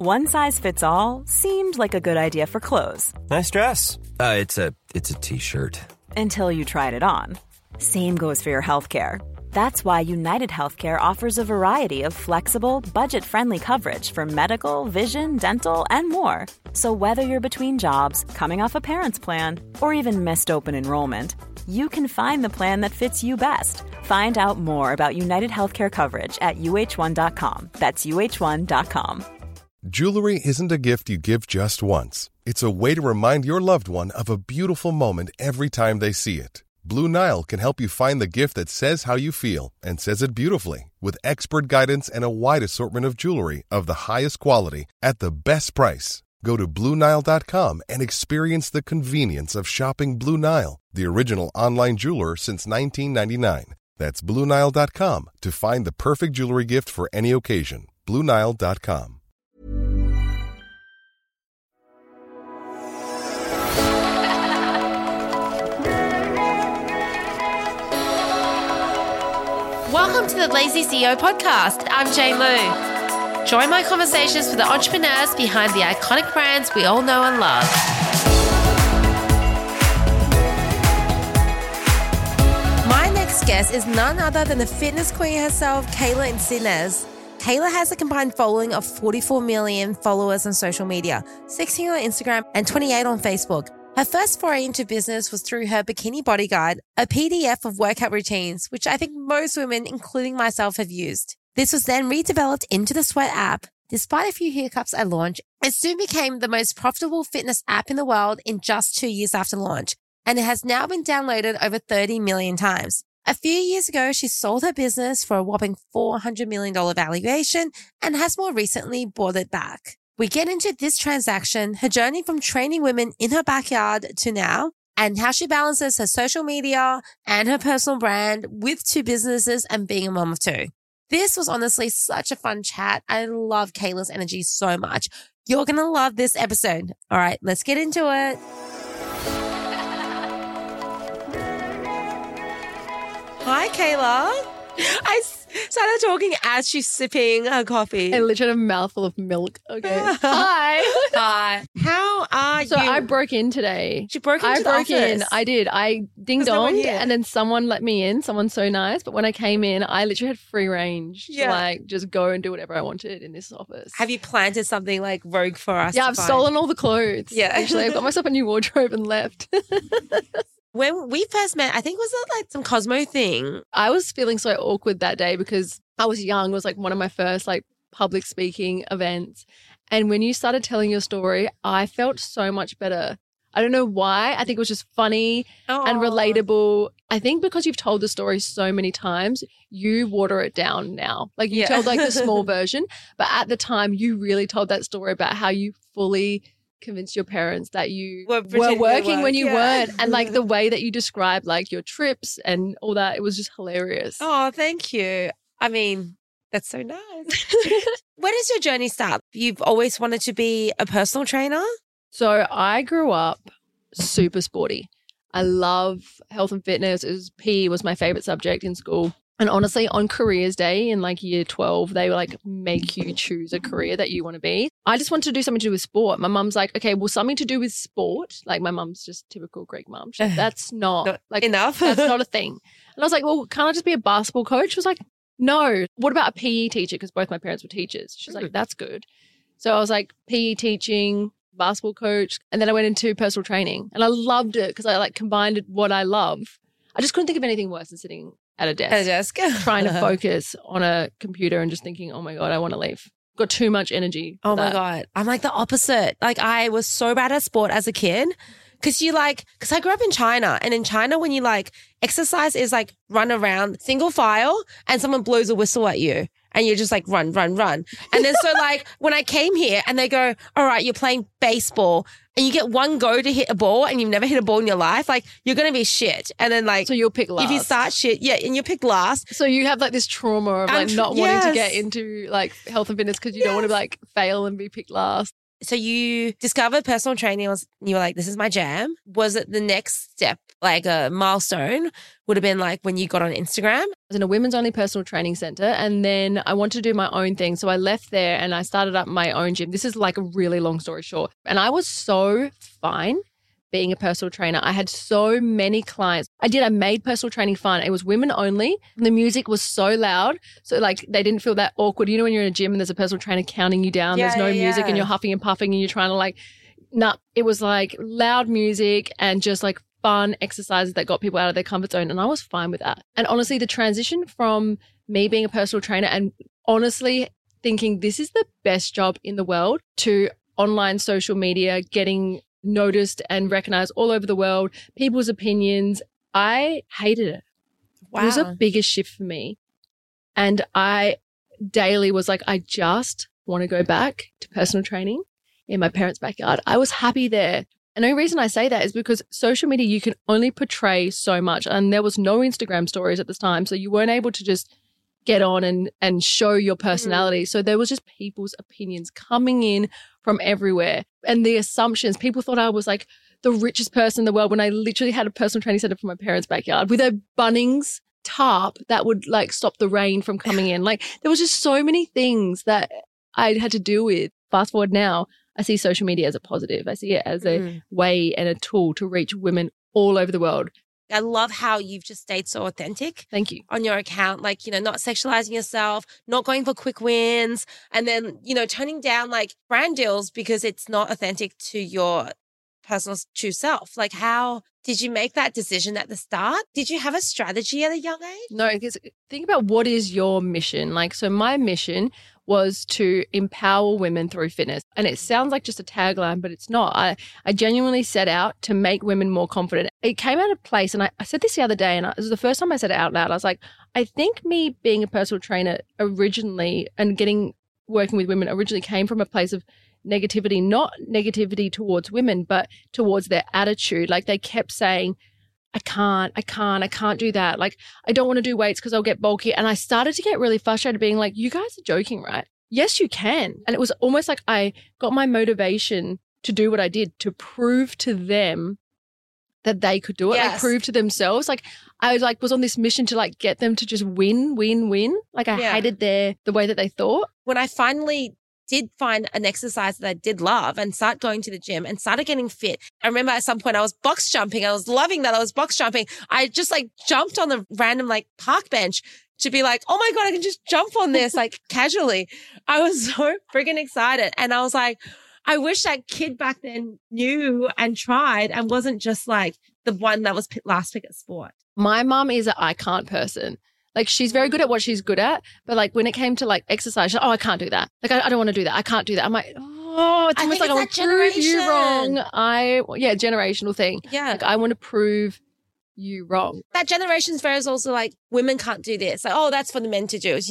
One size fits all seemed like a good idea for clothes. Nice dress. It's a t-shirt. Until you tried it on. Same goes for your healthcare. That's why United Healthcare offers a variety of flexible, budget-friendly coverage for medical, vision, dental, and more. So whether you're between jobs, coming off a parent's plan, or even missed open enrollment, you can find the plan that fits you best. Find out more about United Healthcare coverage at uh1.com. That's uh1.com. Jewelry isn't a gift you give just once. It's a way to remind your loved one of a beautiful moment every time they see it. Blue Nile can help you find the gift that says how you feel and says it beautifully, with expert guidance and a wide assortment of jewelry of the highest quality at the best price. Go to BlueNile.com and experience the convenience of shopping Blue Nile, the original online jeweler since 1999. That's BlueNile.com to find the perfect jewelry gift for any occasion. BlueNile.com. Welcome to the Lazy CEO podcast. I'm Jane Lou. Join my conversations with the entrepreneurs behind the iconic brands we all know and love. My next guest is none other than the fitness queen herself, Kayla Ensiniz. Kayla has a combined following of 44 million followers on social media, 16 on Instagram and 28 on Facebook. Her first foray into business was through her Bikini Body Guide, a PDF of workout routines, which I think most women, including myself, have used. This was then redeveloped into the Sweat app. Despite a few hiccups at launch, it soon became the most profitable fitness app in the world in just 2 years after launch, and it has now been downloaded over 30 million times. A few years ago, she sold her business for a whopping $400 million valuation and has more recently bought it back. We get into this transaction, her journey from training women in her backyard to now, and how she balances her social media and her personal brand with two businesses and being a mom of two. This was honestly such a fun chat. I love Kayla's energy so much. You're going to love this episode. All right, let's get into it. Hi, Kayla. I started talking as she's sipping her coffee. I literally had a mouthful of milk. Okay. Hi. Hi. How are you? So I broke in today. She broke into the office. I broke in. I did. I ding-donged and then someone let me in. Someone so nice. But when I came in, I literally had free range to like just go and do whatever I wanted in this office. Have you planted something like rogue for us? Yeah, I've stolen all the clothes. Yeah. Actually, I've got myself a new wardrobe and left. When we first met, I think was it like some Cosmo thing? I was feeling so awkward that day because I was young. It was like one of my first like public speaking events. And when you started telling your story, I felt so much better. I don't know why. I think it was just funny and relatable. I think because you've told the story so many times, you water it down now. Like you told like the small version, but at the time you really told that story about how you fully convince your parents that you were working when you weren't, and like the way that you described like your trips and all that, it was just hilarious. Oh, thank you. I mean, that's so nice. Where does your journey start? You've always wanted to be a personal trainer? So I grew up super sporty. I love health and fitness. PE was my favorite subject in school. And honestly, on careers day in like year 12, they were like, make you choose a career that you want to be. I just wanted to do something to do with sport. My mum's like, okay, well, something to do with sport. Like my mum's just typical Greek mum. She's like, that's not like enough. That's not a thing. And I was like, well, can't I just be a basketball coach? She was like, no. What about a PE teacher? Because both my parents were teachers. She's like, that's good. So I was like, PE teaching, basketball coach. And then I went into personal training and I loved it because I like combined what I love. I just couldn't think of anything worse than sitting at a desk trying to focus on a computer and just thinking, oh my God, I want to leave. Got too much energy. Oh my God. I'm like the opposite. Like I was so bad at sport as a kid because I grew up in China, and in China when you like exercise is like run around single file and someone blows a whistle at you. And you're just like, run, run, run. And then so like when I came here and they go, all right, you're playing baseball and you get one go to hit a ball and you've never hit a ball in your life, like you're going to be shit. And then like. So you'll pick last. If you start shit, and you pick last. So you have like this trauma of like not wanting to get into like health and fitness because you don't want to like fail and be picked last. So you discovered personal training and you were like, this is my jam. Was it the next step like a milestone would have been like when you got on Instagram? I was in a women's only personal training center, and then I wanted to do my own thing. So I left there and I started up my own gym. This is like a really long story short. And I was so fine being a personal trainer. I had so many clients. I made personal training fun. It was women only. The music was so loud. So like they didn't feel that awkward. You know, when you're in a gym and there's a personal trainer counting you down, there's no music and you're huffing and puffing and you're trying to like, it was like loud music and just like fun exercises that got people out of their comfort zone. And I was fine with that. And honestly, the transition from me being a personal trainer and honestly thinking this is the best job in the world to online social media, getting noticed and recognized all over the world, people's opinions, I hated it. Wow. It was a biggest shift for me. And I daily was like, I just want to go back to personal training in my parents' backyard. I was happy there. And the only reason I say that is because social media, you can only portray so much. And there was no Instagram stories at this time. So you weren't able to just get on and show your personality. So there was just people's opinions coming in from everywhere. And the assumptions, people thought I was like the richest person in the world when I literally had a personal training center from my parents' backyard with a Bunnings tarp that would like stop the rain from coming in. Like there was just so many things that I had to deal with. Fast forward now, I see social media as a positive. I see it as a way and a tool to reach women all over the world. I love how you've just stayed so authentic. Thank you. On your account, like, not sexualizing yourself, not going for quick wins, and then, turning down like brand deals because it's not authentic to your personal true self. Like, how did you make that decision at the start? Did you have a strategy at a young age? No, because think about what is your mission. Like, so my mission was to empower women through fitness. And it sounds like just a tagline, but it's not. I genuinely set out to make women more confident. It came out of place, and I said this the other day, and it was the first time I said it out loud. I was like, I think me being a personal trainer originally and working with women originally came from a place of negativity, not negativity towards women, but towards their attitude. Like they kept saying, I can't do that. Like, I don't want to do weights because I'll get bulky. And I started to get really frustrated being like, you guys are joking, right? Yes, you can. And it was almost like I got my motivation to do what I did to prove to them that they could do it, like prove to themselves. Like I was on this mission to like get them to just win. Like I hated the way that they thought. When I finally did find an exercise that I did love and start going to the gym and started getting fit. I remember at some point I was box jumping. I was loving that I was box jumping. I just like jumped on the random like park bench to be like, oh my God, I can just jump on this like casually. I was so freaking excited. And I was like, I wish that kid back then knew and tried and wasn't just like the one that was last pick at sport. My mom is an I can't person. Like she's very good at what she's good at, but like when it came to like exercise, she's like, oh, I can't do that. Like I don't want to do that. I can't do that. I'm like, oh, it's almost like I want to prove you wrong. Generational thing. Yeah. Like I want to prove you wrong. That generation's fair is also like women can't do this. Like, oh, that's for the men to do.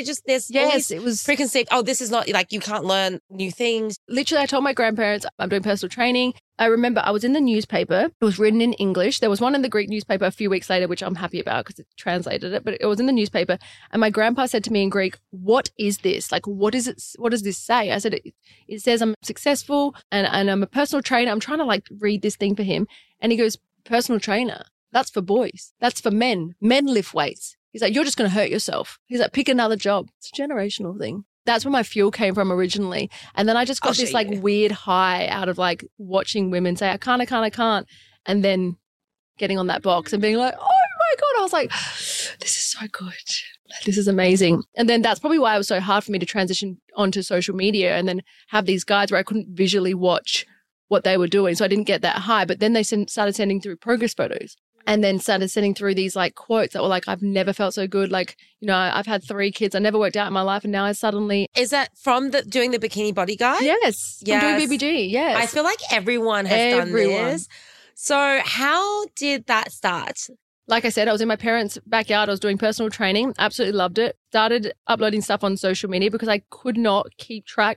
It was preconceived. Oh, this is not like you can't learn new things. Literally, I told my grandparents I'm doing personal training. I remember I was in the newspaper. It was written in English. There was one in the Greek newspaper a few weeks later, which I'm happy about because it translated it. But it was in the newspaper, and my grandpa said to me in Greek, "What is this? Like, what is it? What does this say?" I said, "It says I'm successful and I'm a personal trainer." I'm trying to like read this thing for him, and he goes, "Personal trainer. That's for boys. That's for men. Men lift weights." He's like, "You're just going to hurt yourself." He's like, "Pick another job." It's a generational thing. That's where my fuel came from originally. And then I just got this like weird high out of like watching women say, I can't. And then getting on that box and being like, oh my God. I was like, this is so good. This is amazing. And then that's probably why it was so hard for me to transition onto social media and then have these guides where I couldn't visually watch what they were doing. So I didn't get that high. But then they started sending through progress photos. And then started sending through these like quotes that were like, I've never felt so good. Like, I've had 3 kids. I never worked out in my life. And now I suddenly. Is that from doing the Bikini Body Guide? Yes. From doing BBG. Yes. I feel like everyone has done this. So how did that start? Like I said, I was in my parents' backyard. I was doing personal training. Absolutely loved it. Started uploading stuff on social media because I could not keep track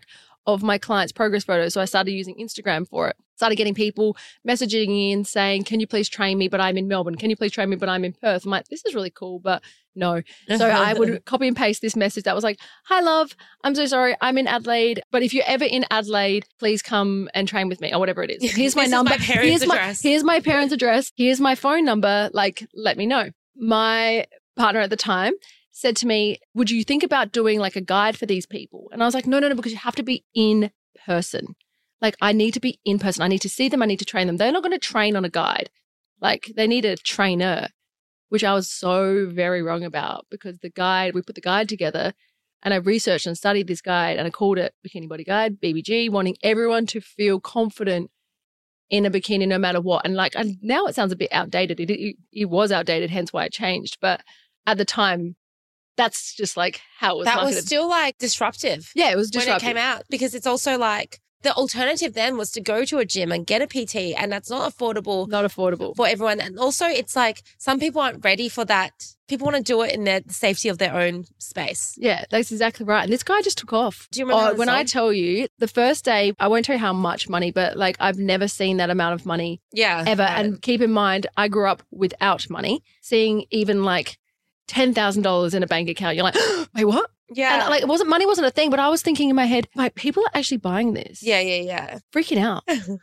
of my clients' progress photos. So I started using Instagram for it. Started getting people messaging in saying, can you please train me, but I'm in Melbourne? Can you please train me, but I'm in Perth? I'm like, this is really cool, but no. So I would copy and paste this message that was like, hi, love, I'm so sorry, I'm in Adelaide, but if you're ever in Adelaide, please come and train with me or whatever it is. Here's my number. My parents' address. Here's my parents' address. Here's my phone number. Like, let me know. My partner at the time said to me, would you think about doing like a guide for these people? And I was like, no, because you have to be in person. Like, I need to be in person. I need to see them. I need to train them. They're not going to train on a guide. Like, they need a trainer, which I was so very wrong about because we put the guide together and I researched and studied this guide and I called it Bikini Body Guide, BBG, wanting everyone to feel confident in a bikini no matter what. And like, now it sounds a bit outdated. It was outdated, hence why it changed. But at the time, that's just like how it was marketed. That was still like disruptive. Yeah, it was disruptive. When it came out because it's also like the alternative then was to go to a gym and get a PT and that's not affordable. Not affordable. For everyone. And also it's like some people aren't ready for that. People want to do it in the safety of their own space. Yeah, that's exactly right. And this guy just took off. Do you remember when I tell you, the first day, I won't tell you how much money, but like I've never seen that amount of money ever. Right. And keep in mind, I grew up without money. Seeing even like $10,000 in a bank account, you're like, wait, what? Yeah. And like money wasn't a thing, but I was thinking in my head, like, people are actually buying this. Yeah. Freaking out.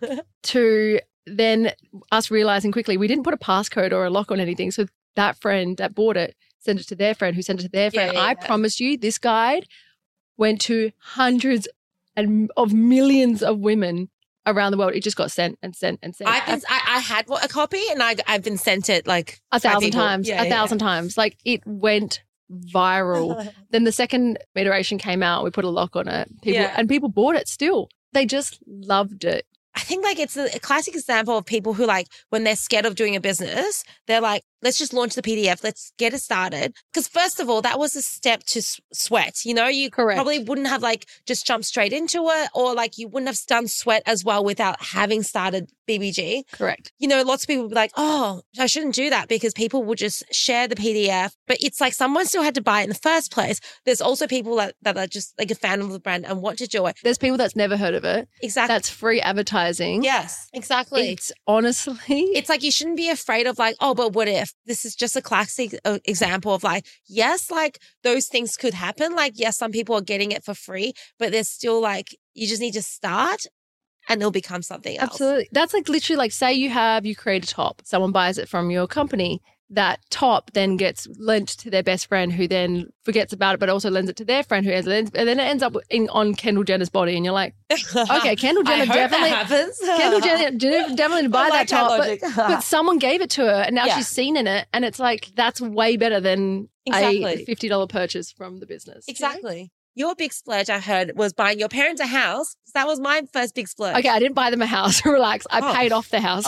To then us realizing quickly we didn't put a passcode or a lock on anything. So that friend that bought it sent it to their friend who sent it to their friend. I promise you, this guide went to hundreds of millions of women around the world. It just got sent and sent and sent. I had a copy and I've been sent it like 1,000 times. 1,000 times. Like it went viral. Then the second iteration came out. We put a lock on it. People bought it still. They just loved it. I think like it's a classic example of people who like when they're scared of doing a business, they're like, let's just launch the PDF. Let's get it started. Because first of all, that was a step to sweat. You know, you probably wouldn't have like just jumped straight into it or like you wouldn't have done sweat as well without having started BBG. Correct. You know, lots of people would be like, oh, I shouldn't do that because people would just share the PDF. But it's like someone still had to buy it in the first place. There's also people that are just like a fan of the brand and want to do it. There's people that's never heard of it. Exactly. That's free advertising. Yes, exactly. It's honestly. It's like you shouldn't be afraid of like, oh, but what if? This is just a classic example of like, yes, like those things could happen. Like, yes, some people are getting it for free, but there's still like, you just need to start and it'll become something else. Absolutely. That's like literally like say you create a top, someone buys it from your company. That top then gets lent to their best friend who then forgets about it, but also lends it to their friend and then it ends up on Kendall Jenner's body. And you're like, okay, Kendall Jenner definitely happens. Kendall Jenner definitely buy that top, but someone gave it to her and now she's seen in it. And it's like, that's way better than a $50 purchase from the business. Exactly. You know? Your big splurge, I heard, was buying your parents a house. That was my first big splurge. Okay, I didn't buy them a house. Relax. I paid off the house.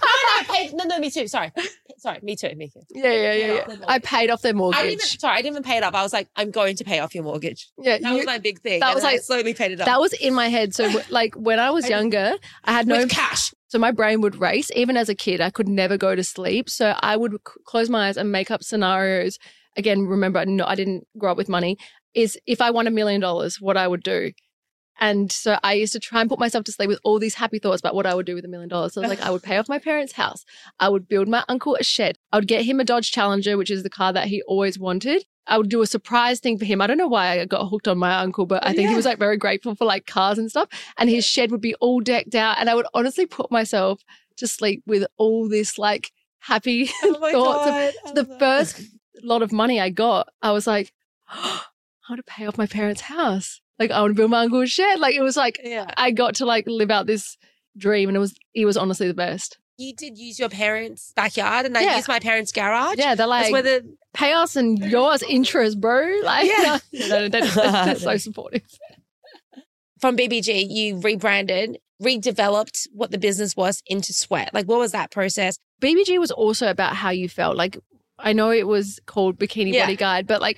No, me too. Sorry, me too. Yeah. I paid off their mortgage. I didn't even pay it off. I was like, I'm going to pay off your mortgage. Yeah. That was my big thing. That was like, I slowly paid it off. That was in my head. So like when I was younger, I had no cash. So my brain would race. Even as a kid, I could never go to sleep. So I would close my eyes and make up scenarios. Again, remember, I didn't grow up with money. Is if I won $1 million, what I would do. And so I used to try and put myself to sleep with all these happy thoughts about what I would do with $1 million. So I was like, I would pay off my parents' house. I would build my uncle a shed. I would get him a Dodge Challenger, which is the car that he always wanted. I would do a surprise thing for him. I don't know why I got hooked on my uncle, but I think he was like very grateful for like cars and stuff. And his shed would be all decked out. And I would honestly put myself to sleep with all this like happy thoughts. The first lot of money I got, I was like, I want to pay off my parents' house. Like, I want to build my uncle's shed. Like, it was like, I got to like live out this dream and it was honestly the best. You did use your parents' backyard and I used my parents' garage. Yeah, they're like, pay us and yours interest, bro. Like, they're so supportive. From BBG, you rebranded, redeveloped what the business was into Sweat. Like, what was that process? BBG was also about how you felt. Like, I know it was called Bikini Body Guide, but like,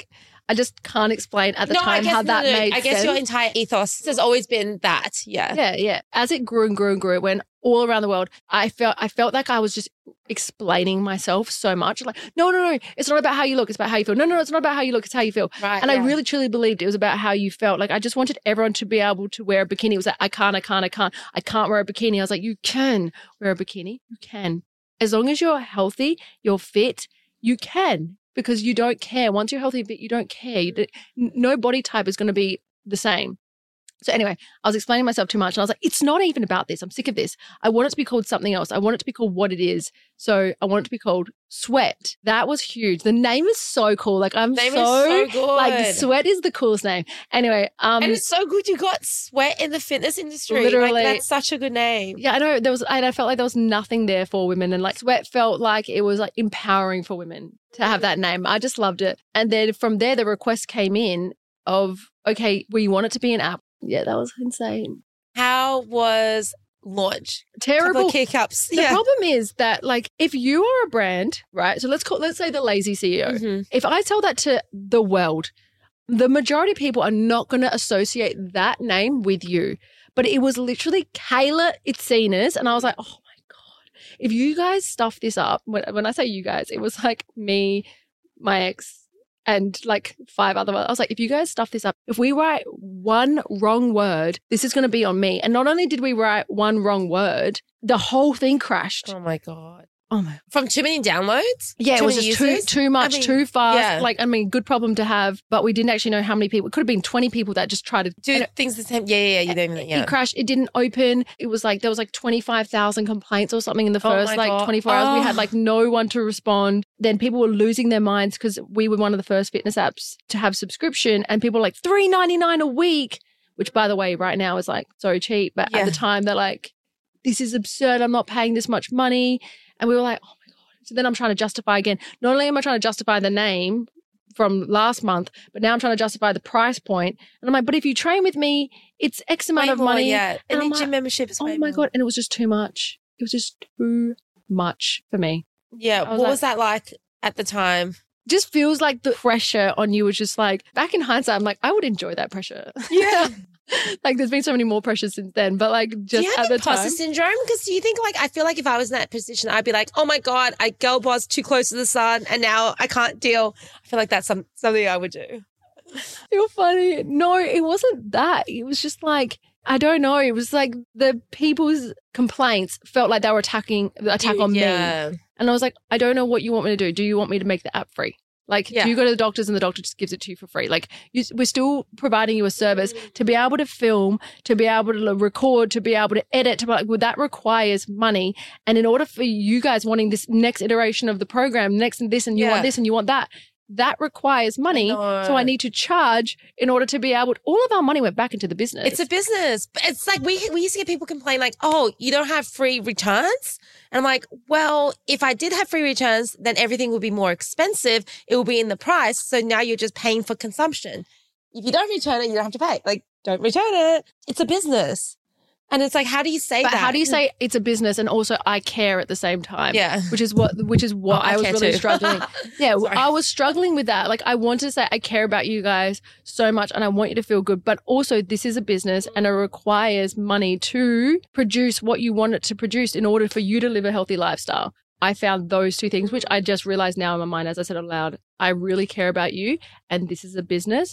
I just can't explain at the time how that made sense. I guess your entire ethos has always been that. Yeah. Yeah. As it grew and grew and grew, it went all around the world. I felt like I was just explaining myself so much. Like, no. It's not about how you look. It's about how you feel. No. It's not about how you look. It's how you feel. Right. And I really, truly believed it was about how you felt. Like, I just wanted everyone to be able to wear a bikini. It was like, I can't wear a bikini. I was like, you can wear a bikini. You can. As long as you're healthy, you're fit, you can. Because you don't care. Once you're healthy and fit, you don't care. No body type is going to be the same. So anyway, I was explaining myself too much and I was like, it's not even about this. I'm sick of this. I want it to be called something else. I want it to be called what it is. So I want it to be called Sweat. That was huge. The name is so cool. Like I'm so good. Like Sweat is the coolest name. Anyway. And it's so good you got Sweat in the fitness industry. Literally. Like, that's such a good name. Yeah, I know. I felt like there was nothing there for women and like Sweat felt like it was like empowering for women to have that name. I just loved it. And then from there, the request came in of, okay, we want it to be an app. Yeah, that was insane. How was launch? Terrible. Couple of kick-ups. The problem is that, like, if you are a brand, right? So let's say the Lazy CEO. Mm-hmm. If I tell that to the world, the majority of people are not going to associate that name with you. But it was literally Kayla Itsines, and I was like, oh my God, if you guys stuff this up, when I say you guys, it was like me, my ex, and like 5 other. I was like, if you guys stuff this up, if we write one wrong word, this is going to be on me. And not only did we write one wrong word, the whole thing crashed. Oh my God. Oh my. From too many downloads? Yeah, it was just too much, too fast. Yeah. Like, I mean, good problem to have, but we didn't actually know how many people. It could have been 20 people that just tried to do things the same. Yeah. You don't even. Yeah. It crashed. It didn't open. It was like there was like 25,000 complaints or something in the first 24 hours. We had like no one to respond. Then people were losing their minds because we were one of the first fitness apps to have subscription, and people were like $3.99 a week, which by the way, right now is like so cheap. But at the time, they're like, this is absurd. I'm not paying this much money. And we were like, oh my God. So then I'm trying to justify again. Not only am I trying to justify the name from last month, but now I'm trying to justify the price point. And I'm like, but if you train with me, it's X amount of money. Yeah. And the gym membership is oh my God. And it was just too much. It was just too much for me. Yeah. What was that like at the time? Just feels like the pressure on you was just like, back in hindsight, I'm like, I would enjoy that pressure. Yeah. Like there's been so many more pressures since then, but like just do you at have the imposter time. syndrome? Because do you think like, I feel like if I was in that position, I'd be like, oh my God, I girl boss too close to the sun and now I can't deal. I feel like that's something I would do. You're funny. No, it wasn't that. It was just like, I don't know. It was like the people's complaints felt like they were attack on me. And I was like, I don't know what you want me to do. Do you want me to make the app free? Like, do you go to the doctors and the doctor just gives it to you for free? Like, we're still providing you a service to be able to film, to be able to record, to be able to edit. Well, that requires money. And in order for you guys wanting this next iteration of the program, next and this, and you want this and you want that, that requires money. So I need to charge in order to be able to, all of our money went back into the business. It's a business. It's like we used to get people complain like, oh, you don't have free returns? And I'm like, well, if I did have free returns, then everything would be more expensive. It will be in the price. So now you're just paying for consumption. If you don't return it, you don't have to pay. Like, don't return it. It's a business. And it's like, how do you say that? How do you say it's a business and also I care at the same time? Yeah. Which is what I was really struggling. Yeah. I was struggling with that. Like I want to say I care about you guys so much and I want you to feel good, but also this is a business and it requires money to produce what you want it to produce in order for you to live a healthy lifestyle. I found those two things, which I just realized now in my mind, as I said out loud, I really care about you and this is a business.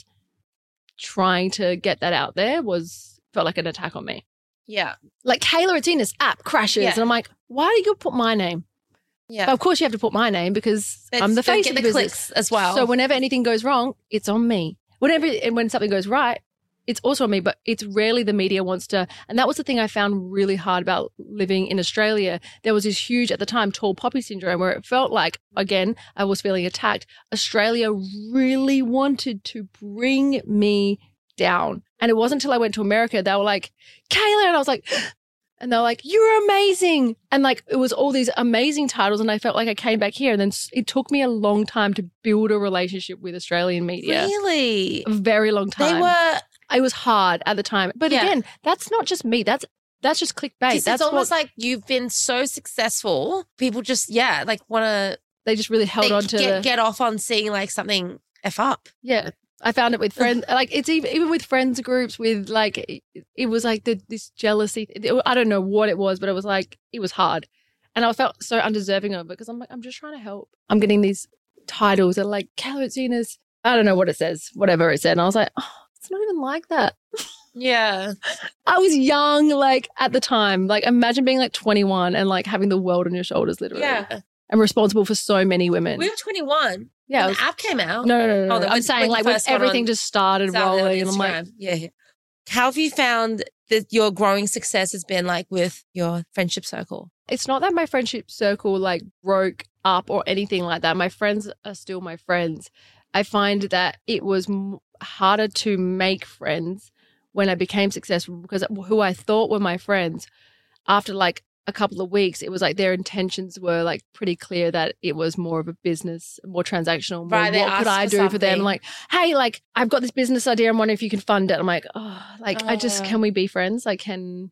Trying to get that out there felt like an attack on me. Yeah. Like Kayla Itsines app crashes. And I'm like, why do you put my name? Yeah. But of course you have to put my name because I'm the face of the business. Clicks as well. So whenever anything goes wrong, it's on me. And when something goes right, it's also on me, but it's rarely the media wants to. And that was the thing I found really hard about living in Australia. There was this huge, at the time, tall poppy syndrome where it felt like, again, I was feeling attacked. Australia really wanted to bring me down. And it wasn't until I went to America, they were like, Kayla, and I was like, and they were like, you're amazing. And like, it was all these amazing titles. And I felt like I came back here. And then it took me a long time to build a relationship with Australian media. Really? A very long time. It was hard at the time. But again, that's not just me. That's just clickbait. It's almost like you've been so successful. People just, want to. They just really held on to get off on seeing like something F up. Yeah. I found it with friends. Like it's even with friends groups with like, it was like this jealousy. I don't know what it was, but it was like, it was hard. And I felt so undeserving of it because I'm like, I'm just trying to help. I'm getting these titles that are like, Kayla Itsines, I don't know what it says, whatever it said. And I was like, oh, it's not even like that. Yeah. I was young, like at the time. Like imagine being like 21 and like having the world on your shoulders, literally. Yeah. And responsible for so many women. We were 21. Yeah. When the app came out. No. Oh, I'm saying like when everything just started rolling. And I'm like, yeah. How have you found that your growing success has been like with your friendship circle? it's not that my friendship circle like broke up or anything like that. My friends are still my friends. I find that it was harder to make friends when I became successful because who I thought were my friends, after like a couple of weeks, it was like their intentions were like pretty clear that it was more of a business, more transactional. More, right, what could I do for them? Like, hey, like I've got this business idea. I'm wondering if you can fund it. I'm like, oh, like can we be friends? Like, can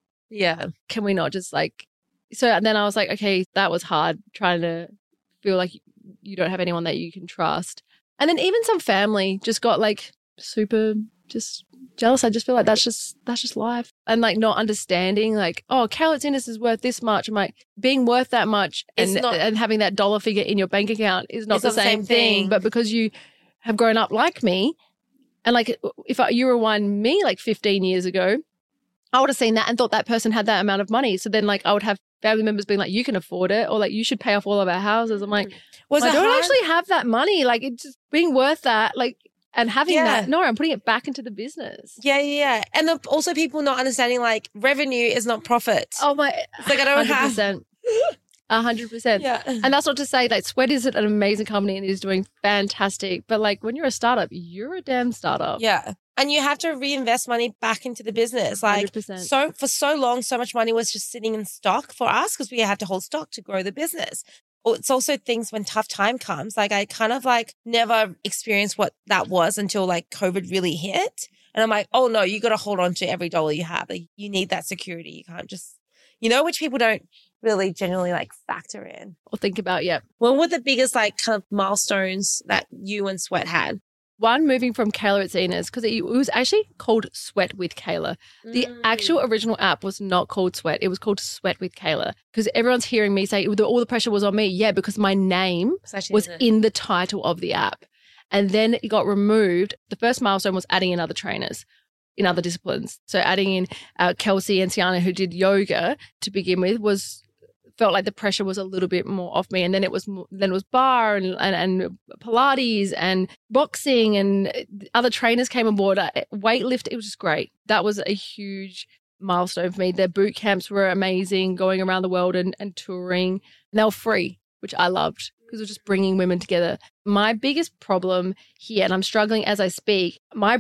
we not just like, so and then I was like, okay, that was hard trying to feel like you don't have anyone that you can trust. And then even some family just got like super just jealous. I just feel like that's just life. And like not understanding like, oh, Kayla Itsines is worth this much. I'm like, being worth that much and having that dollar figure in your bank account is not the same thing. But because you have grown up like me, and like if you rewind me like 15 years ago, I would have seen that and thought that person had that amount of money. So then like I would have family members being like, you can afford it, or like you should pay off all of our houses. I'm like, I don't actually have that money. Like it's just being worth that, like, and having that. No, I'm putting it back into the business. Yeah. And also people not understanding like revenue is not profit. Oh my, it's like I don't 100%. have 100%. Yeah. And that's not to say that Sweat is an amazing company and is doing fantastic. But like when you're a startup, you're a damn startup. Yeah. And you have to reinvest money back into the business. Like 100%. So for so long, so much money was just sitting in stock for us because we had to hold stock to grow the business. It's also things when tough time comes. Like I kind of like never experienced what that was until like COVID really hit. And I'm like, oh no, you got to hold on to every dollar you have. Like you need that security. You can't just, which people don't really generally like factor in. Or think about, yeah. What were the biggest like kind of milestones that you and Sweat had? One, moving from Kayla Itsines, because it was actually called Sweat with Kayla. The actual original app was not called Sweat. It was called Sweat with Kayla. Because everyone's hearing me say all the pressure was on me. Yeah, because my name was in the title of the app. And then it got removed. The first milestone was adding in other trainers in other disciplines. So adding in Kelsey and Sienna, who did yoga to begin with, felt like the pressure was a little bit more off me. And then it was bar and Pilates and boxing and other trainers came on board. Weightlift, it was just great. That was a huge milestone for me. Their boot camps were amazing, going around the world and touring. And they were free, which I loved because it was just bringing women together. My biggest problem here, and I'm struggling as I speak,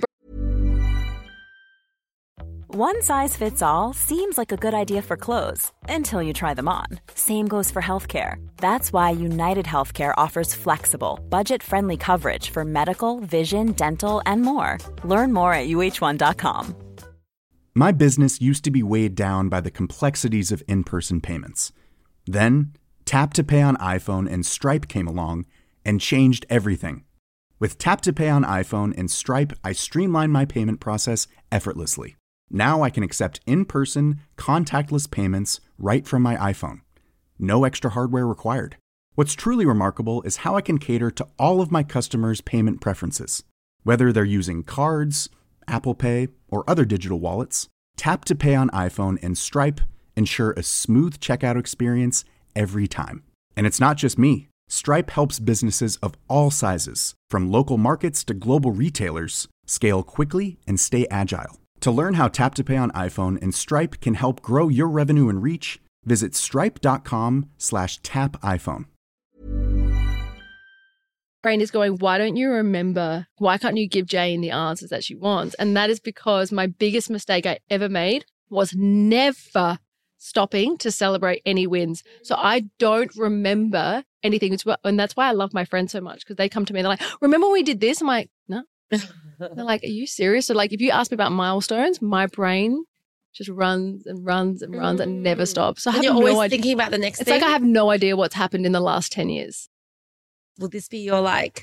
One size fits all seems like a good idea for clothes until you try them on. Same goes for healthcare. That's why United Healthcare offers flexible, budget-friendly coverage for medical, vision, dental, and more. Learn more at uh1.com. My business used to be weighed down by the complexities of in-person payments. Then, Tap to Pay on iPhone and Stripe came along and changed everything. With Tap to Pay on iPhone and Stripe, I streamlined my payment process effortlessly. Now I can accept in-person, contactless payments right from my iPhone. No extra hardware required. What's truly remarkable is how I can cater to all of my customers' payment preferences. Whether they're using cards, Apple Pay, or other digital wallets, Tap to Pay on iPhone and Stripe ensure a smooth checkout experience every time. And it's not just me. Stripe helps businesses of all sizes, from local markets to global retailers, scale quickly and stay agile. To learn how Tap to Pay on iPhone and Stripe can help grow your revenue and reach, visit stripe.com/tapiphone. Brain is going, why don't you remember? Why can't you give Jane the answers that she wants? And that is because my biggest mistake I ever made was never stopping to celebrate any wins. So I don't remember anything. And that's why I love my friends so much, because they come to me and they're like, remember when we did this? I'm like, no. They're like, are you serious? So like if you ask me about milestones, my brain just runs and runs and runs and never stops. So I have you're no always idea. thinking about the next thing. It's like I have no idea what's happened in the last 10 years. Will this be your like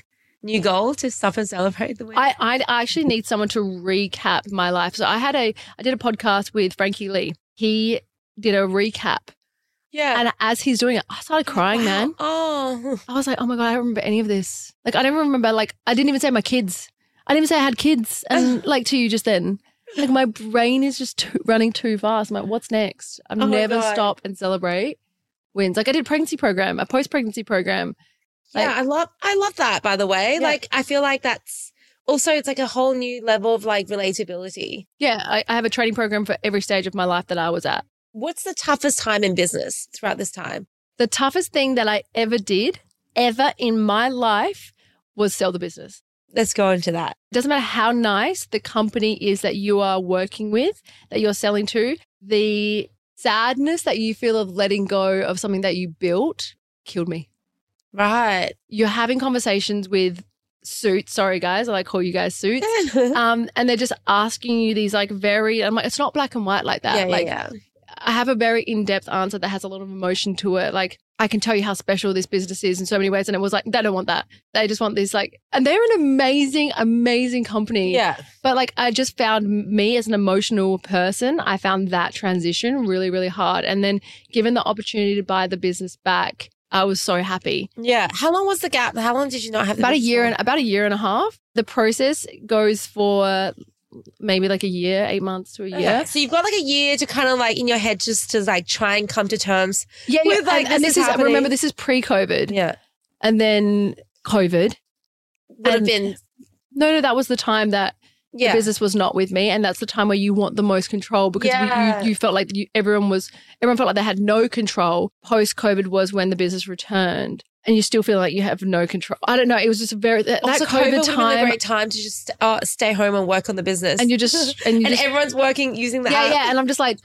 new goal to stop and celebrate the win? I actually need someone to recap my life. So I did a podcast with Frankie Lee. He did a recap. Yeah. And as he's doing it, I started crying, man. Oh. I was like, oh my God, I don't remember any of this. Like, I don't remember, like, I didn't even say my kids. I didn't even say I had kids. And like to you just then, like my brain is just running too fast. I'm like, what's next? I've never stop and celebrate wins. Like I did a pregnancy program, a post-pregnancy program. Like, yeah, I love that, by the way. Yeah. Like, I feel like that's also, it's like a whole new level of like relatability. Yeah, I have a training program for every stage of my life that I was at. What's the toughest time in business throughout this time? The toughest thing that I ever did, ever in my life, was sell the business. Let's go into that. It doesn't matter how nice the company is that you are working with, that you're selling to, the sadness that you feel of letting go of something that you built killed me. Right. You're having conversations with suits. Sorry, guys. I like call you guys suits. And they're just asking you these like I'm like, it's not black and white like that. Yeah. I have a very in-depth answer that has a lot of emotion to it. Like I can tell you how special this business is in so many ways. And it was like, they don't want that. They just want this like, and they're an amazing, amazing company. Yeah. But like, I just found me as an emotional person, I found that transition really, really hard. And then given the opportunity to buy the business back, I was so happy. Yeah. How long was the gap? How long did you not have the about business? About a year and a half. The process goes for maybe like a year, 8 months to a year. Okay. So you've got like a year to kind of like in your head just to like try and come to terms. Yeah. With, like, and this is happening. remember, this is pre-COVID. Yeah. And then COVID. Would have been. No, that was the time that the business was not with me. And that's the time where you want the most control because you felt like everyone felt like they had no control. Post-COVID was when the business returned. And you still feel like you have no control. I don't know. It was just that also, COVID time. Would have been a great time to just stay home and work on the business. And and everyone's working using the app. Yeah. And I'm just like,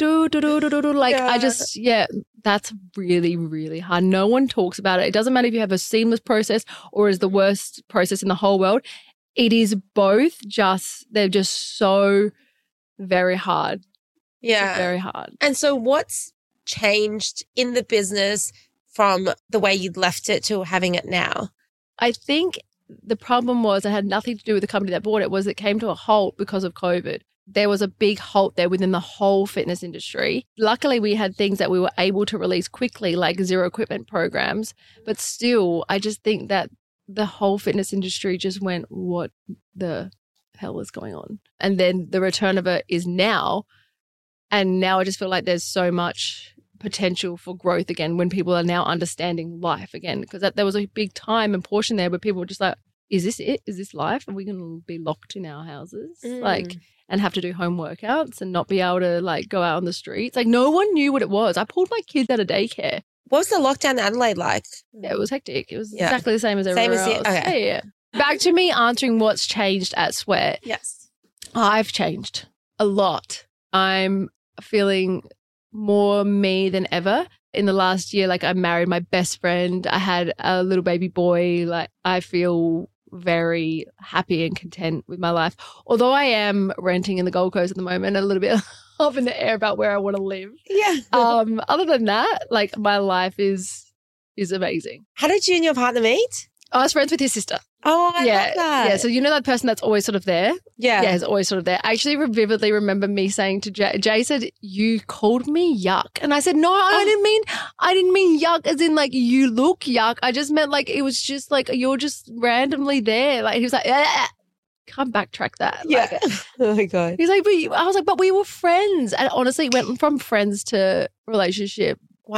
like, that's really, really hard. No one talks about it. It doesn't matter if you have a seamless process or is the worst process in the whole world. It is both they're just so very hard. Yeah. Very hard. And so what's changed in the business from the way you'd left it to having it now? I think the problem was it had nothing to do with the company that bought it, was it came to a halt because of COVID. There was a big halt there within the whole fitness industry. Luckily, we had things that we were able to release quickly, like zero equipment programs. But still, I just think that the whole fitness industry just went, what the hell is going on? And then the return of it is now. And now I just feel like there's so much potential for growth again when people are now understanding life again, because there was a big time and portion there where people were just like, is this it? Is this life? Are we going to be locked in our houses like and have to do home workouts and not be able to like go out on the streets? Like no one knew what it was. I pulled my kids out of daycare. What was the lockdown in Adelaide like? Yeah, it was hectic. It was exactly the same as everywhere else. Okay. Yeah. Back to me answering what's changed at Sweat. Yes. I've changed a lot. I'm feeling more me than ever. In the last year, like I married my best friend. I had a little baby boy. Like I feel very happy and content with my life. Although I am renting in the Gold Coast at the moment, a little bit up in the air about where I want to live. Yeah. Other than that, like my life is amazing. How did you and your partner meet? I was friends with his sister. Oh, I love that. Yeah, so you know that person that's always sort of there? Yeah. Yeah, is always sort of there. I actually vividly remember me saying to Jay said, you called me yuck. And I said, no, I didn't mean yuck as in like you look yuck. I just meant like it was just like you're just randomly there. Like he was like, can't backtrack that. Yeah. Like, oh my God. He's like, I was like, but we were friends. And honestly, it went from friends to relationship.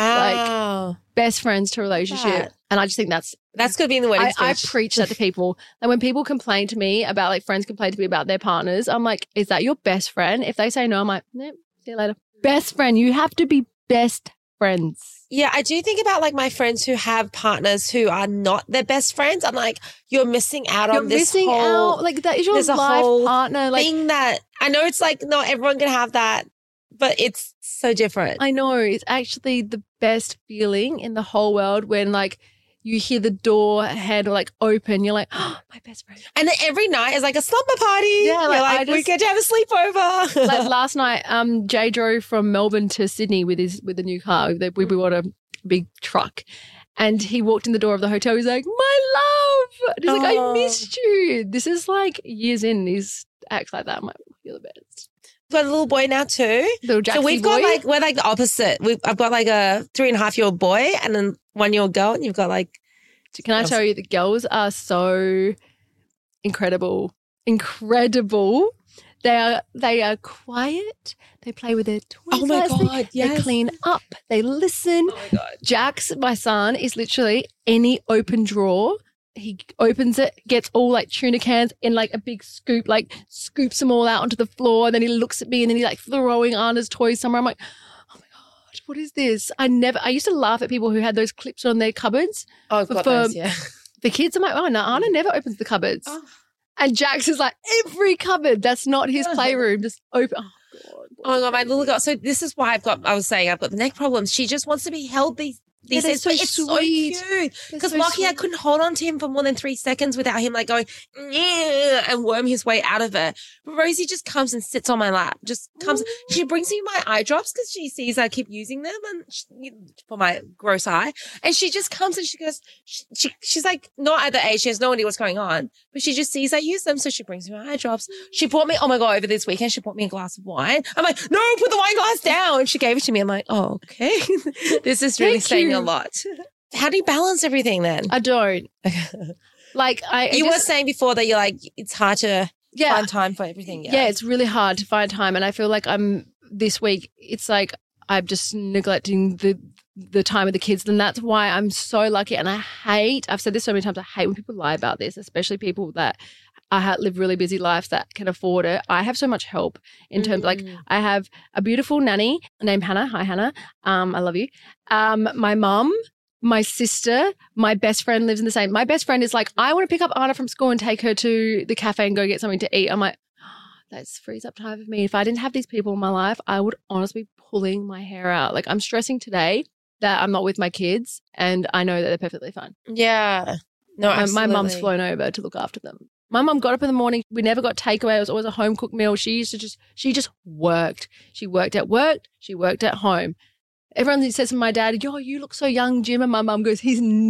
Wow. Like best friends to relationship. That. And I just think that's going to be in the wedding I speech. preach that to people. And when people complain to me about, like friends complain to me about their partners, I'm like, is that your best friend? If they say no, I'm like, nope, see you later. Best friend. You have to be best friends. Yeah, I do think about like my friends who have partners who are not their best friends. I'm like, you're missing out on this whole, like that is your life partner. Like thing that I know it's like not everyone can have that, but it's so different. I know. It's actually the best feeling in the whole world when like you hear the door handle like open. You're like, oh, my best friend. And then every night is like a slumber party. Yeah, like, we get to have a sleepover. Like last night, Jay drove from Melbourne to Sydney with the new car. We bought a big truck. And he walked in the door of the hotel. He's like, my love. And he's like, I missed you. This is like years in. He acts like that. I'm like, you're the best. We've got a little boy now too. Little Jaxie so we've boy. got we're like the opposite. I've got like a 3.5-year-old boy and a 1-year-old girl, and you've got like. Can I tell you, the girls are so incredible. Incredible. They are quiet. They play with their toys. Oh my God, yes. They clean up. They listen. Oh my God. Jax, my son, is literally any open drawer. He opens it, gets all like tuna cans in like a big scoop, like scoops them all out onto the floor. And then he looks at me and then he's like throwing Anna's toys somewhere. I'm like, oh my God, what is this? I used to laugh at people who had those clips on their cupboards. Oh, I've got those, yeah. The kids. I'm like, oh no, Anna never opens the cupboards. Oh. And Jax is like, every cupboard. That's not his playroom. Just open. Oh, God. Oh my God, my little girl. So this is why I've got the neck problems. She just wants to be held these days, so but it's sweet. so cute. Because so Lockie, I sweet. couldn't hold on to him for more than 3 seconds without him like going and worm his way out of it. But Rosie just comes and sits on my lap. Just comes. She brings me my eye drops because she sees I keep using them for my gross eye. And she just comes and she goes. She's like not at the age. She has no idea what's going on, but she just sees I use them, so she brings me my eye drops. She bought me. Oh my God! Over this weekend, she bought me a glass of wine. I'm like, no, put the wine glass down. And she gave it to me. I'm like, oh, okay. This is really saying a lot. How do you balance everything then? I don't. Like you were saying before that you're like, it's hard to find time for everything. Yeah, it's really hard to find time. And I feel like this week, it's like I'm just neglecting the time with the kids. And that's why I'm so lucky. And I've said this so many times, I hate when people lie about this, especially people that live really busy lives that can afford it. I have so much help in terms like I have a beautiful nanny named Hannah. Hi, Hannah. I love you. My mum, my sister, my best friend lives in the same. My best friend is like, I want to pick up Anna from school and take her to the cafe and go get something to eat. I'm like, that frees up time for me. If I didn't have these people in my life, I would honestly be pulling my hair out. Like I'm stressing today that I'm not with my kids and I know that they're perfectly fine. Yeah. No, my mum's flown over to look after them. My mum got up in the morning. We never got takeaway. It was always a home cooked meal. She just worked. She worked at work. She worked at home. Everyone says to my dad, yo, you look so young, Jim. And my mum goes,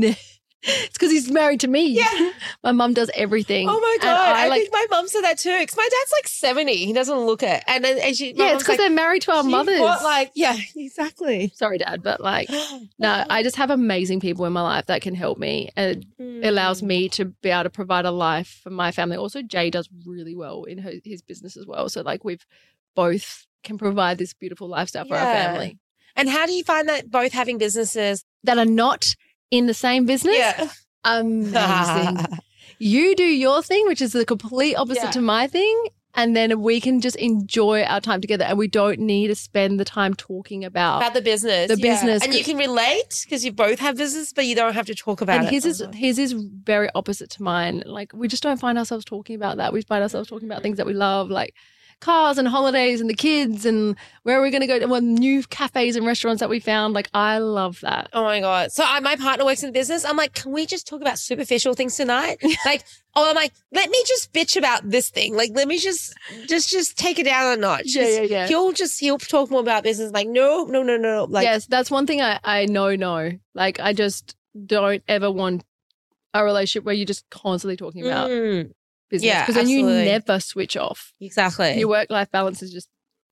it's because he's married to me. Yeah. My mum does everything. Oh my God. I think my mum said that too. Because my dad's like 70. He doesn't look it. And it's because they're married to our mothers. Yeah, exactly. Sorry, Dad. But no, I just have amazing people in my life that can help me. And it allows me to be able to provide a life for my family. Also, Jay does really well in his business as well. So we've both can provide this beautiful lifestyle for our family. And how do you find that both having businesses that are not in the same business? Yeah. Amazing. You do your thing, which is the complete opposite to my thing. And then we can just enjoy our time together and we don't need to spend the time talking about the business. The business. And you can relate because you both have business, but you don't have to talk about it. And his is very opposite to mine. Like we just don't find ourselves talking about that. We find ourselves talking about things that we love, like cars and holidays and the kids and where are we going to go to new cafes and restaurants that we found. Like I love that. Oh my God. So my partner works in the business. I'm like, can we just talk about superficial things tonight? I'm like, let me just bitch about this thing. Like, let me just take it down a notch. Yeah. He'll talk more about business. Like, no. Like, yes, that's one thing I know. Like, I just don't ever want a relationship where you're just constantly talking about business. Yeah, because then you never switch off. Exactly. Your work-life balance is just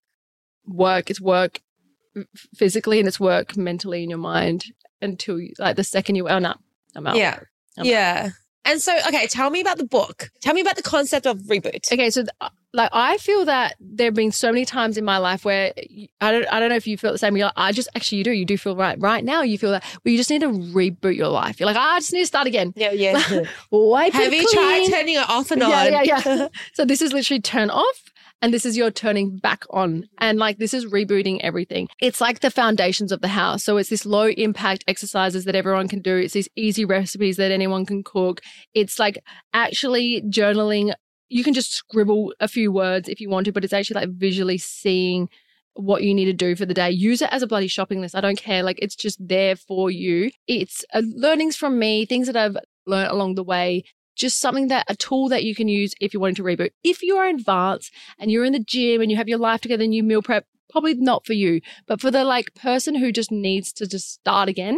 work. It's work physically and it's work mentally in your mind until the second I'm out. Yeah. Yeah. And so, okay, tell me about the book. Tell me about the concept of Reboot. Okay, so I feel that there have been so many times in my life where I don't know if you feel the same. You're like, you do. You do feel right now. You feel that you just need to reboot your life. You're like, I just need to start again. Yeah. Have you tried turning it off and on? Yeah. So this is literally turn off. And this is your turning back on. And this is rebooting everything. It's like the foundations of the house. So it's this low impact exercises that everyone can do. It's these easy recipes that anyone can cook. It's like actually journaling. You can just scribble a few words if you want to, but it's actually visually seeing what you need to do for the day. Use it as a bloody shopping list. I don't care. It's just there for you. It's learnings from me, things that I've learned along the way. Just a tool that you can use if you're wanting to reboot. If you are advanced and you're in the gym and you have your life together and you meal prep, probably not for you. But for the person who just needs to just start again,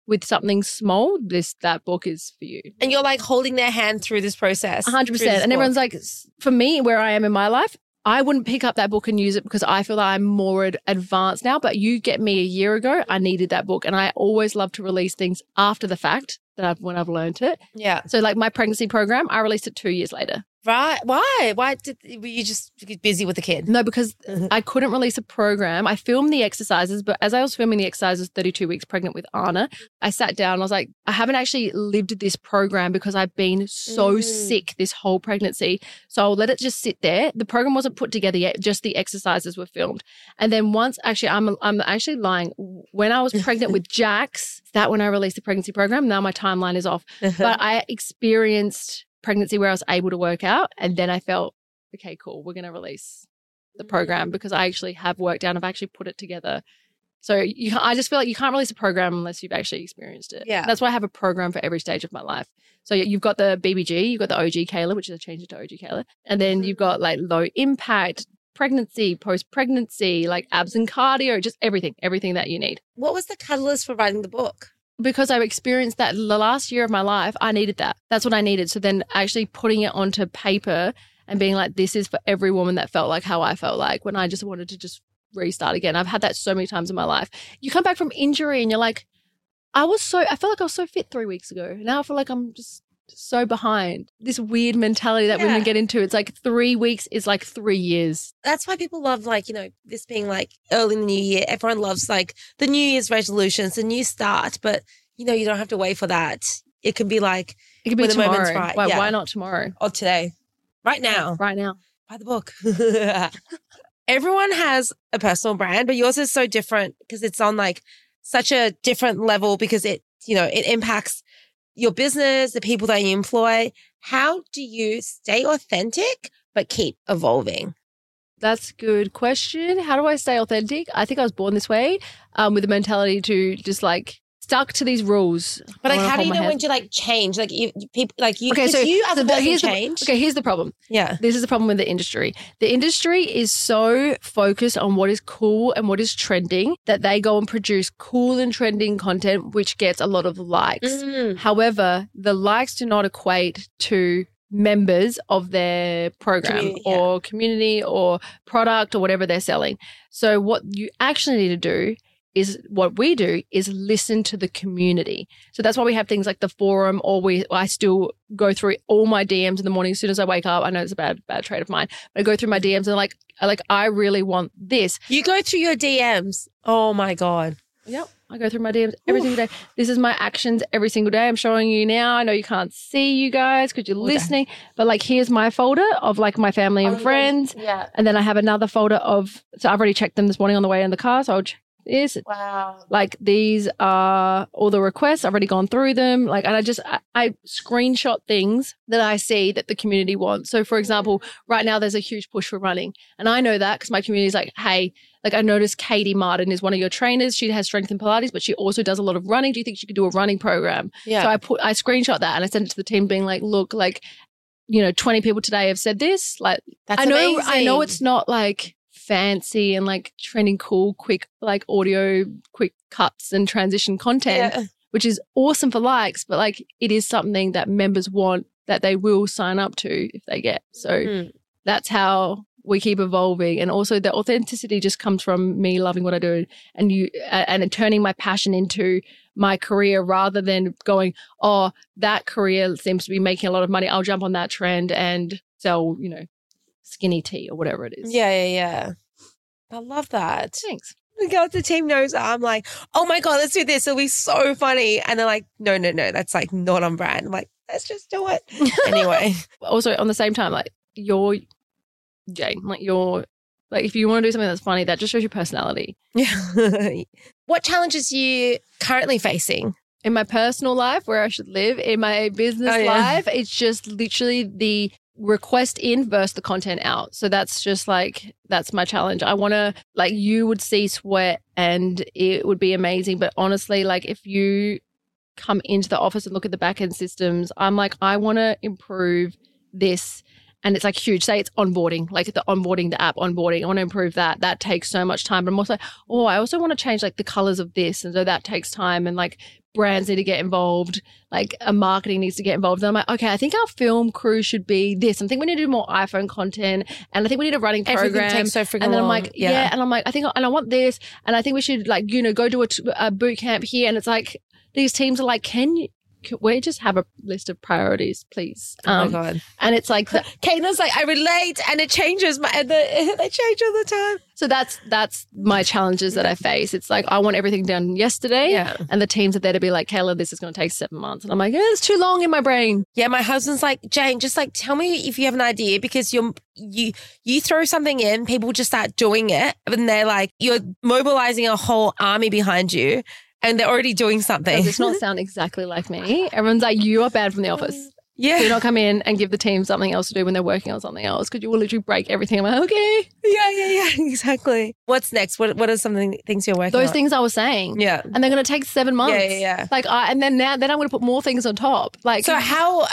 with something small, that book is for you. And you're like holding their hand through this process. 100%. And everyone's like, for me, where I am in my life, I wouldn't pick up that book and use it because I feel that I'm more advanced now. But you get me a year ago, I needed that book. And I always love to release things after the fact when I've learned it. Yeah. So like my pregnancy program, I released it 2 years later. Right. Why? Were you just busy with the kid? No, because I couldn't release a program. I filmed the exercises, but as I was filming the exercises 32 weeks pregnant with Anna, I sat down and I was like, I haven't actually lived this program because I've been so sick this whole pregnancy. So I'll let it just sit there. The program wasn't put together yet, just the exercises were filmed. And then once, actually, I'm actually lying. When I was pregnant with Jax, that when I released the pregnancy program, now my timeline is off. But I experienced pregnancy where I was able to work out, and then I felt, okay, cool, we're going to release the program because I actually have worked out, I've actually put it together. So I just feel like you can't release a program unless you've actually experienced it. Yeah. That's why I have a program for every stage of my life. So you've got the BBG, you've got the OG Kayla, which is I changed it to OG Kayla. And then you've got like low impact, pregnancy, post-pregnancy, like abs and cardio, just everything that you need. What was the catalyst for writing the book? Because I experienced that the last year of my life, I needed that. That's what I needed. So then actually putting it onto paper and being like, this is for every woman that felt like how I felt like when I just wanted to just restart again. I've had that so many times in my life. You come back from injury and you're like, I felt like I was so fit 3 weeks ago. Now I feel like I'm just so behind. This weird mentality that women get into. It's like 3 weeks is like 3 years. That's why people love like, this being like early in the new year. Everyone loves like the New Year's resolutions, the new start. But, you don't have to wait for that. It can be like, it could be when the moment's tomorrow. right. Why not tomorrow? Or today. Right now. Right now. Buy the book. Everyone has a personal brand, but yours is so different because it's on like such a different level because it impacts your business, the people that you employ. How do you stay authentic but keep evolving? That's a good question. How do I stay authentic? I think I was born this way with the mentality to just like stuck to these rules. But like, how do you know when to like change? Like people like you, okay, so you as a person change. Here's the problem. Yeah. This is the problem with the industry. The industry is so focused on what is cool and what is trending that they go and produce cool and trending content, which gets a lot of likes. However, the likes do not equate to members of their program or community or product or whatever they're selling. So what you actually need to do is what we do is listen to the community. So that's why we have things like the forum, or I still go through all my DMs in the morning as soon as I wake up. I know it's a bad trait of mine, but I go through my DMs and like I really want this. You go through your DMs. Oh my God. Yep. I go through my DMs every single day. This is my actions every single day. I'm showing you now. I know you can't see you guys because you're listening, but like here's my folder of like my family and friends. Yeah. And then I have another folder so I've already checked them this morning on the way in the car. So I'll check this. Wow. Like these are all the requests. I've already gone through them. Like, and I screenshot things that I see that the community wants. So for example, right now there's a huge push for running. And I know that because my community is like, hey, like I noticed Katie Martin is one of your trainers. She has strength and Pilates, but she also does a lot of running. Do you think she could do a running program? Yeah. So I screenshot that and I sent it to the team being like, look, like, 20 people today have said this. Like, that's amazing. I know amazing. it's not like fancy and like trending cool, quick, like audio, quick cuts and transition content, which is awesome for likes, but like it is something that members want that they will sign up to if they get. So that's how we keep evolving. And also the authenticity just comes from me loving what I do and turning my passion into my career rather than going, oh, that career seems to be making a lot of money. I'll jump on that trend and sell, skinny tea or whatever it is. Yeah. I love that. Thanks. The girls, the team knows I'm like, oh my God, let's do this. It'll be so funny. And they're like, no, that's like not on brand. I'm like, let's just do it. Anyway. Also on the same time, like you're Jane, like you're like, if you want to do something that's funny, that just shows your personality. Yeah. What challenges are you currently facing? In my personal life, where I should live, in my business life, it's just literally the request in versus the content out. So that's just like, that's my challenge. I want to, like, you would see sweat and it would be amazing. But honestly, like if you come into the office and look at the back end systems, I'm like, I want to improve this. and it's like huge. Say it's onboarding, like the app onboarding. I want to improve that. That takes so much time. But I'm also, I also want to change like the colors of this. And so that takes time, and like brands need to get involved, like marketing needs to get involved. And I'm like, okay, I think our film crew should be this. I think we need to do more iPhone content, and I think we need a running program. Everything takes so freaking and then I'm long. like, and I'm like, I want this, and I think we should like, go do a boot camp here. And it's like, these teams are like, can we just have a list of priorities, please? Oh my God. And it's like, Caitlin's like, I relate, and it changes. They change all the time. so that's my challenges that I face. It's like, I want everything done yesterday. Yeah. And the teams are there to be like, Kayla, this is going to take 7 months. And I'm like, it's too long in my brain. Yeah, my husband's like, Jane, just like tell me if you have an idea, because you throw something in, people just start doing it, and they're like, you're mobilizing a whole army behind you, and they're already doing something. Does this not sound exactly like me? Everyone's like, you are bad from the office. Yeah. Do not come in and give the team something else to do when they're working on something else, because you will literally break everything. I'm like, okay. Yeah, exactly. What's next? What are some things you're working on? Those things I was saying. Yeah. And they're going to take 7 months. Yeah. Like, and then I'm going to put more things on top. Like, So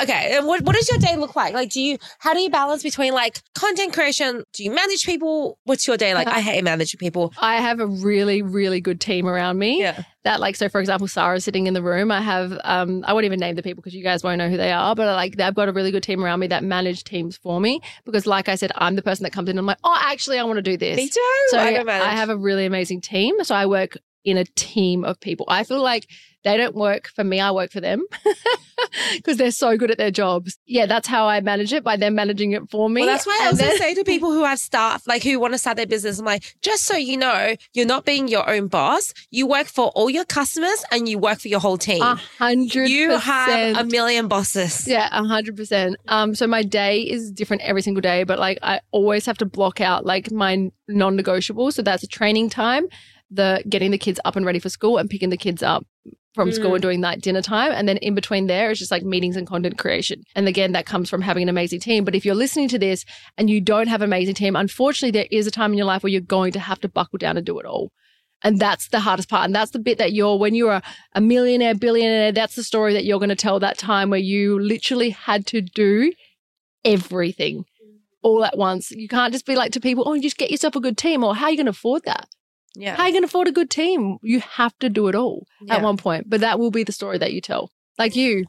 what does your day look like? Like, how do you balance between like content creation? Do you manage people? What's your day like? I hate managing people. I have a really, really good team around me. Yeah. That like, so for example, Sarah's sitting in the room. I have, I won't even name the people because you guys won't know who they are, but like I've got a really good team around me that manage teams for me, because like I said, I'm the person that comes in and I'm like, oh, actually I want to do this. Me too. So I don't manage. I have a really amazing team. So I work in a team of people. I feel like they don't work for me, I work for them because they're so good at their jobs. Yeah, that's how I manage it, by them managing it for me. Well, that's why I also say to people who have staff, like who want to start their business, I'm like, just so you know, you're not being your own boss. You work for all your customers and you work for your whole team. 100%. You have a million bosses. Yeah, 100%. So my day is different every single day, but like I always have to block out like my non-negotiables. So that's a training time, the getting the kids up and ready for school, and picking the kids up from school and doing that dinner time. And then in between there is just like meetings and content creation. And again, that comes from having an amazing team. But if you're listening to this and you don't have an amazing team, unfortunately, there is a time in your life where you're going to have to buckle down and do it all. And that's the hardest part. And that's the bit that when you're a millionaire, billionaire, that's the story that you're going to tell, that time where you literally had to do everything all at once. You can't just be like to people, oh, you just get yourself a good team, or how are you going to afford that? Yeah. How are you going to afford a good team? You have to do it all at one point. But that will be the story that you tell. Like you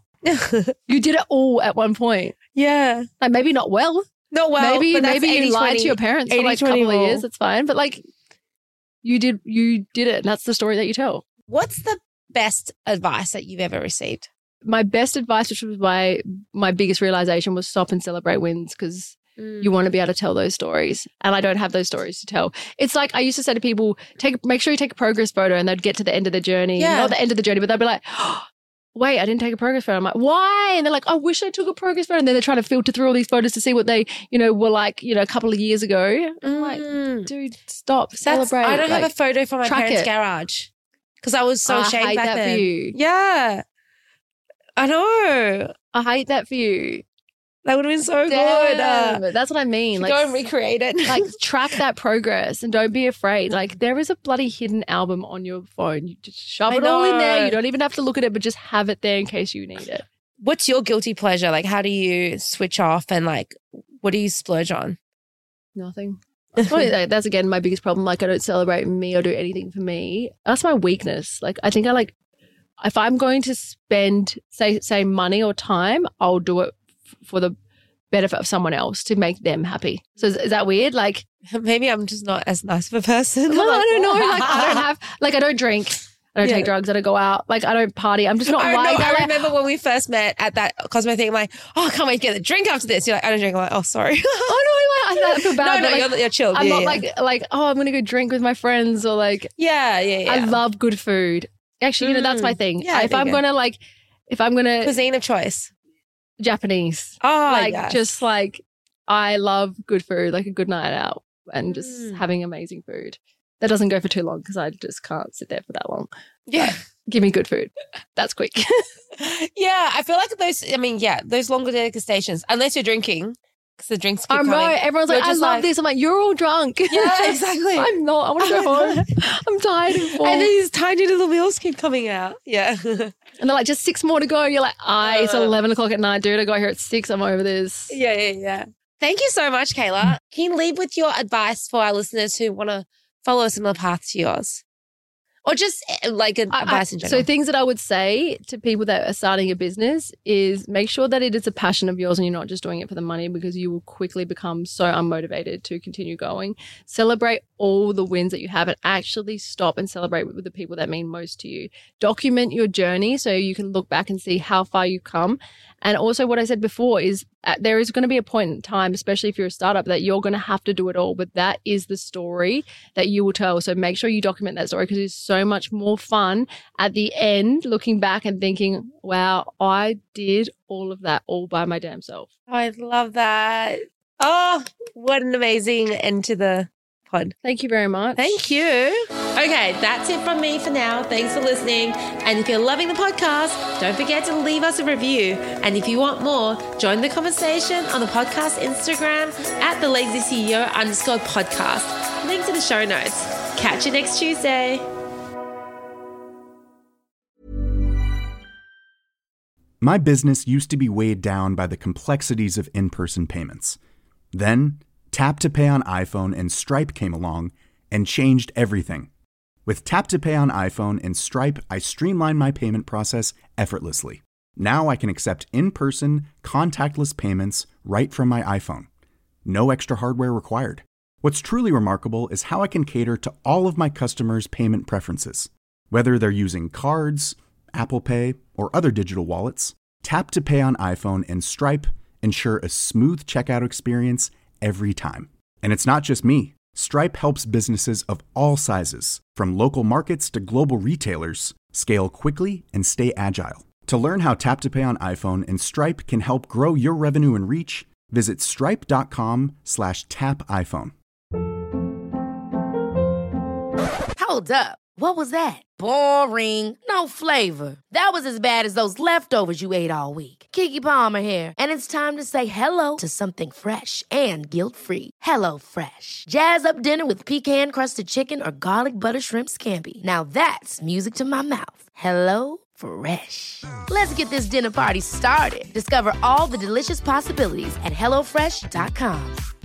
did it all at one point. Yeah. Like maybe not well. Not well. Maybe but that's you lied to your parents for like a couple of years. That's fine. But like you did it. And that's the story that you tell. What's the best advice that you've ever received? My best advice, which was my biggest realization, was stop and celebrate wins, because you want to be able to tell those stories. And I don't have those stories to tell. It's like I used to say to people, make sure you take a progress photo, and they'd get to the end of the journey. Yeah. Not the end of the journey, but they'd be like, oh, wait, I didn't take a progress photo. I'm like, why? And they're like, I wish I took a progress photo. And then they're trying to filter through all these photos to see what they, were like, a couple of years ago. I'm like, dude, stop, celebrate. I don't have a photo from my track parents' it. garage because I was so ashamed I hate back that then. for you. Yeah. I know. I hate that for you. That would have been so Damn. good. That's what I mean. Go and recreate it. Like track that progress and don't be afraid. Like there is a bloody hidden album on your phone. You just shove it all in there. You don't even have to look at it, but just have it there in case you need it. What's your guilty pleasure? Like, how do you switch off, and like, what do you splurge on? Nothing. That's again my biggest problem. Like I don't celebrate me or do anything for me. That's my weakness. Like I think if I'm going to spend say money or time, I'll do it for the benefit of someone else to make them happy. So is that weird? Like maybe I'm just not as nice of a person. No, I don't know. Like I don't drink. I don't take drugs. I don't go out. Like I don't party. I'm just not like that. I remember when we first met at that Cosmo thing. I'm like, oh, I can't wait to get a drink after this. You're like, I don't drink. I'm like, oh, sorry. Oh no, I feel bad. No, like, you're chill. I'm not like oh, I'm gonna go drink with my friends or like. Yeah. I love good food. Actually, that's my thing. Yeah, if I'm gonna cuisine of choice. Japanese. Oh, like yes. just like I love good food, like a good night out and just having amazing food. That doesn't go for too long because I just can't sit there for that long. Yeah. But give me good food. That's quick. Yeah, I feel like those longer degustations, unless you're drinking, because the drinks keep coming. Right. Everyone's like, I love this. I'm like, you're all drunk. Yeah, exactly. I'm not. I want to go home. I'm tired and full. And then these tiny little meals keep coming out. Yeah. And they're like, just 6 more to go. You're like, it's 11 o'clock at night, dude. I got here at 6. I'm over this. Yeah. Thank you so much, Kayla. Can you leave with your advice for our listeners who want to follow a similar path to yours? Or just like advice in general. So things that I would say to people that are starting a business is make sure that it is a passion of yours and you're not just doing it for the money, because you will quickly become so unmotivated to continue going. Celebrate all the wins that you have and actually stop and celebrate with the people that mean most to you. Document your journey so you can look back and see how far you've come. And also what I said before is there is going to be a point in time, especially if you're a startup, that you're going to have to do it all. But that is the story that you will tell. So make sure you document that story, because it's so much more fun at the end, looking back and thinking, wow, I did all of that all by my damn self. I love that. Oh, what an amazing end to the pod. Thank you very much. Thank you. Okay, that's it from me for now. Thanks for listening. And if you're loving the podcast, don't forget to leave us a review. And if you want more, join the conversation on the podcast Instagram at @thelazyceo_podcast. Link to the show notes. Catch you next Tuesday. My business used to be weighed down by the complexities of in-person payments. Then, Tap to Pay on iPhone and Stripe came along and changed everything. With Tap to Pay on iPhone and Stripe, I streamlined my payment process effortlessly. Now I can accept in-person, contactless payments right from my iPhone. No extra hardware required. What's truly remarkable is how I can cater to all of my customers' payment preferences. Whether they're using cards, Apple Pay, or other digital wallets, Tap to Pay on iPhone and Stripe ensure a smooth checkout experience every time. And it's not just me. Stripe helps businesses of all sizes, from local markets to global retailers, scale quickly and stay agile. To learn how Tap to Pay on iPhone and Stripe can help grow your revenue and reach, visit stripe.com/tapiphone. Hold up. What was that? Boring. No flavor. That was as bad as those leftovers you ate all week. Keke Palmer here. And it's time to say hello to something fresh and guilt-free. Hello Fresh. Jazz up dinner with pecan-crusted chicken or garlic butter shrimp scampi. Now that's music to my mouth. Hello Fresh. Let's get this dinner party started. Discover all the delicious possibilities at HelloFresh.com.